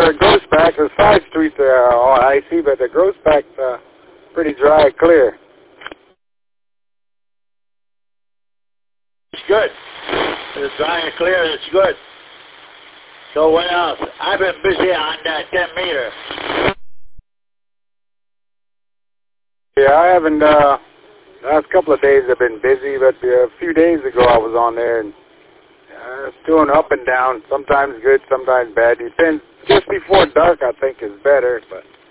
the Groesbeck, the side streets are all icy, but the Groesbeck's pretty dry, clear. It's good. It's dry and clear. It's good. So what else? I've been busy on that 10 meter. Yeah, I haven't, the last couple of days I've been busy, but a few days ago I was on there, and it's doing up and down, sometimes good, sometimes bad. Depends. Just before dark I think is better, but